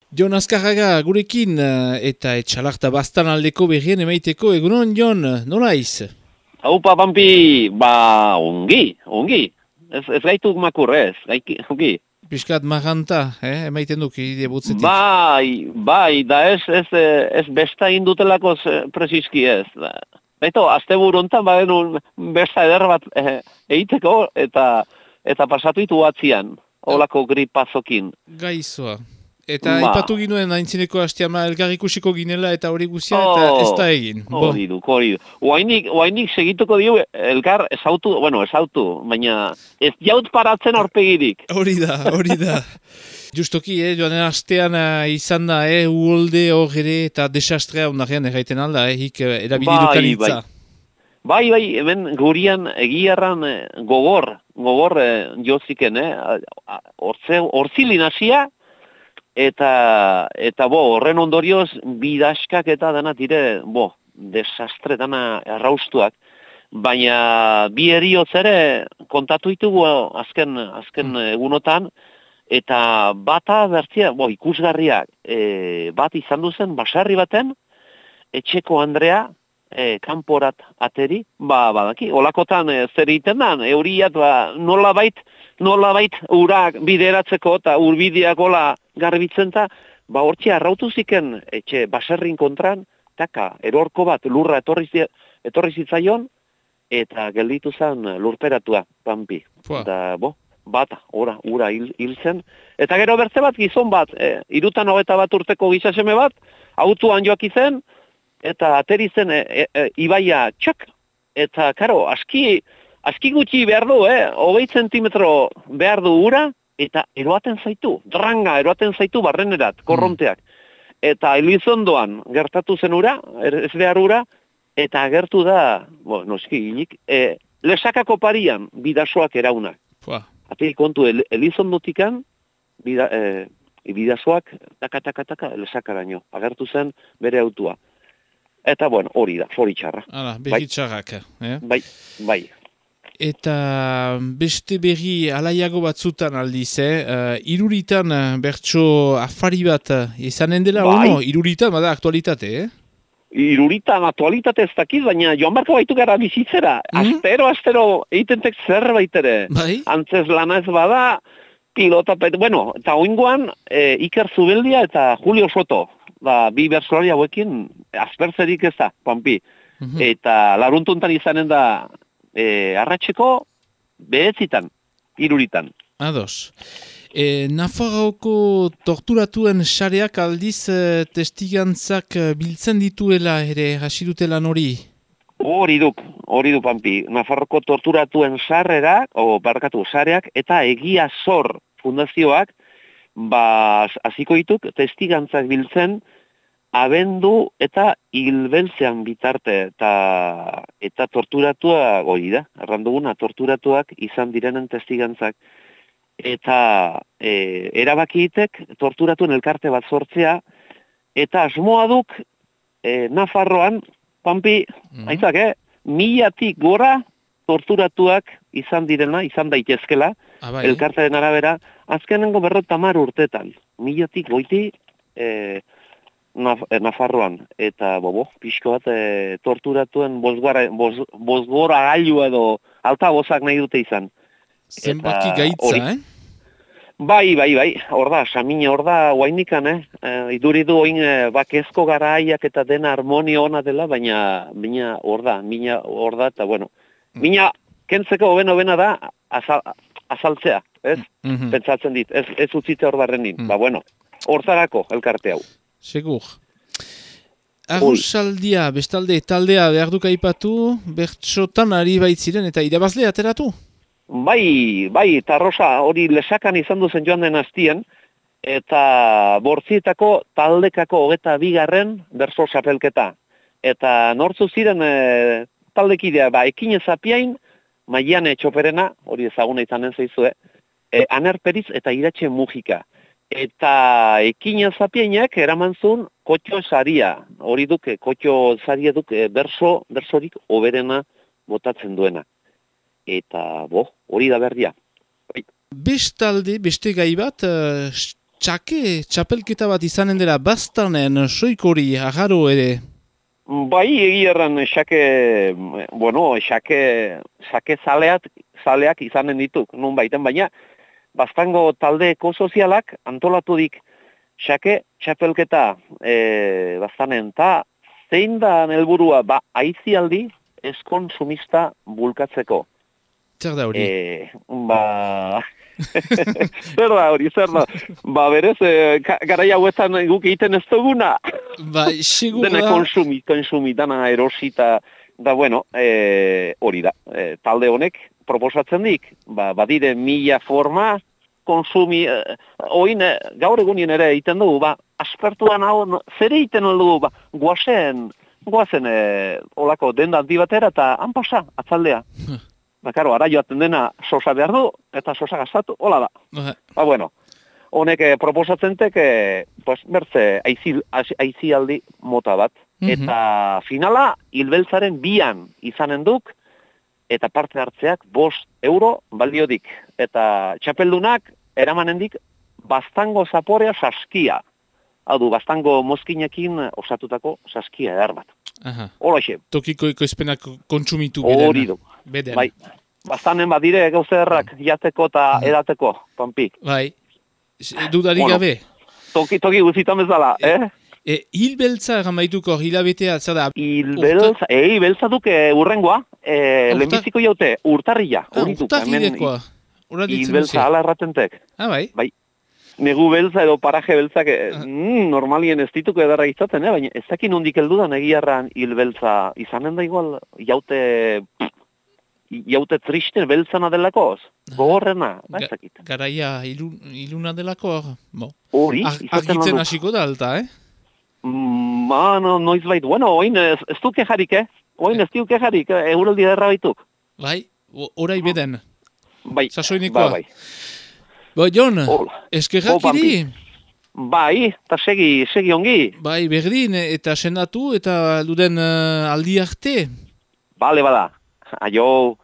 Jon Azkarraga gurekin eta etxalarta bastan aldeko berrien emaiteko. Egunon, Jon, nola iz? Haupa, Pampi, ongi. Ez gaituk makur, ongi. Piskat maranta, emaiten duk ide butzetik. Bai, da ez besta indutelako presiski ez. Baito, azte burontan badenun besta eder bat egiteko eta pasatu itu atzian, olako gripazokin. Gaizoa. Eta ipatu ginuen aintzineko hastiama elgarrikusiko ginela eta hori guzia eta ez da egin. Hori du. Oainik segituko dio elgar esautu, baina ez jaut paratzen aurpegirik. Hori da. Justoki, joanen hastean izan da, uholde hor ere eta desastrea ondarean erraiten alda, hik erabilidukan hitza. Bai, hemen gurian egiarran gogor joziken, horzilin hasia, eta horren ondorioz bidaskak eta dana dire, desastre dana erraustuak, baina bi heriotz ere kontatu ditugu azken egunotan, eta bata bertzia, ikusgarriak, bat izan duzen basarri baten, etxeko Andrea, kanporat ateri, badaki, olakotan zer egiten da, euriat, nolabait urak bideratzeko eta urbideak ola garbitzen da, hortxe arrautu ziken etxe baserrin kontran, taka, erorko bat lurra etorri zitzaion, eta gelditu zen lurperatua, Pampi. Da, bata, ura hil zen. Eta gero bertze bat, gizon bat, 61 urteko gizaseme bat, autuan joak izen, eta ateri zen ibaia txak, eta karo, aski gutxi behar du, 20 zentimetro behar du ura, eta eroaten zaitu barrenerat, korronteak. Eta Elizondoan gertatu zen ura, ez behar ura, eta agertu da, noski gilik, lesakako parian bidasoak eraunak. Ate kontu Elizondotikan, bidasoak taka, lesakaraino, agertu zen bere autua. Eta hori da, hori txarra. Berri txarrak, Bai. Eta beste berri alaiago batzutan aldiz, iruritan bertso afari bat izanen dela, iruritan bada aktualitate, Iruritan aktualitate ez dakiz, baina joan barko baitu gara bizitzera. Astero eitentek zerbait ere. Antzez lana ez bada, pilota, eta oingoan Iker Zubeldia eta Julio Soto. Bi bersolari hauekin aspertzerik ez da, Pampi. Eta laruntuntan izanen da arratseko behetzitan, iruritan. Ados. Nafarroako torturatuen sareak aldiz testigantzak biltzen dituela ere hasi dutela hori? Hori du, Pampi. Nafarroako torturatuen sareak eta Egia Zor fundazioak hasiko dituk testigantzak biltzen abendu eta hilbeltzean bitarte eta torturatua hori da, erranduguna torturatuak izan direnen testigantzak. Eta erabakiitek torturatuen elkarte bat sortzea, eta asmoa duk Nafarroan, Pampi, aitzak, 1000 gora torturatuak izan daitezkela, elkartearen arabera, azkenengo 50 urtetan, 1000 goiti Nafarroan, eta pixko bat torturatuen bozgora gailu edo altabozak nahi dute izan. Zenbaki gaitza, Bai, hor da, samina hor da, oainikan, iduri du oin bakezko garaiak eta dena harmonio ona dela, baina hor da, eta mina kentzeko bena da azaltzea, ez? Pentsatzen dit, ez utzite hor barrenin, hortzarako elkarte hau. Segur. Arrosaldia, bestalde taldea behar duk aipatu, bertxotan ari baitziren eta irabazle ateratu? Bai, eta Rosa hori lesakan izan duzen joan den hastien, eta bortzietako taldekako 22. berso zapelketa. Eta nortzu ziren taldekidea, Ekine Zapiain, Maiane Txoperena, hori ezaguna izanen zaizue, Aner Periz eta Iratxe Mujika. Eta Ekine Zapiainak eraman zuen Kotxo Saria, hori duke, Kotxo Saria duke bersorik oberena botatzen duena. Eta, hori da berdia. Bestalde, beste gai bat, txapelketa bat izanen dela Baztanen, soikori, agaro ere. Bai, egierran xake zaleak izanen dituk, nun baiten, baina Baztango talde ekosozialak antolatu dik xake txapelketa Baztanen, ta zein da helburua aizialdi ez-konsumista bulkatzeko. Zer da hori? Zer da? Berez, garai hauetan guk egiten ez duguna. Segura. Dena konsumi, dana erosita, da bueno, hori da. Talde honek proposatzen dik, badire 1000 forma, konsumi, oin, gaur egunien ere egiten dugu, aspertuan hau, zer egiten dugu, guazen olako denda handi batera, eta han pasa, atzaldea. Karo, ara joaten dena sosa behar du, eta sosa gastatu, hola da. Bueno, honek proposatzen tek, bertze aizialdi mota bat. Eta finala, hilbeltzaren 2an izanen duk, eta parte hartzeak 5 euro baliodik. Eta txapeldunak eramanendik Baztango zaporea saskia. Hau du, Baztango mozkinekin osatutako saskia edar bat. Hora xe. Tokiko ekoizpenak kontsumitu beden. Hori du. Bai, Baztanen badire gauzerrak jateko eta edateko, Pampik. Bai, dudarik gabe. Toki guzitan bezala, Hilbeltza gamaituko hilabetea, zer da? Hilbeltza duke urrengoa, lehenbiziko jaute, urtarrila. Urtarrilekoa. Hilbeltza ala erratentek. Bai? Bai. Negu beltza edo paraje beltzak normalien ez dituko edarra izaten, baina ez dakin nondik heldudan egiarran hilbeltza izanen da igual jaute tristen beltzana delakoz, gogorrena, ez dakit. Garaia iluna delako, hori, argitzen hasiko da alta, noiz bait, bueno, oin ez du kejarik, oin ez du kejarik, euraldi derra baituk. Bai, orai beden. Bai, sasoinikoa. Bai. Jon, eskerrak iri? Bai, eta segi ongi. Bai, berdin, eta senatu, eta duden aldi arte. Bale, bada. Aio.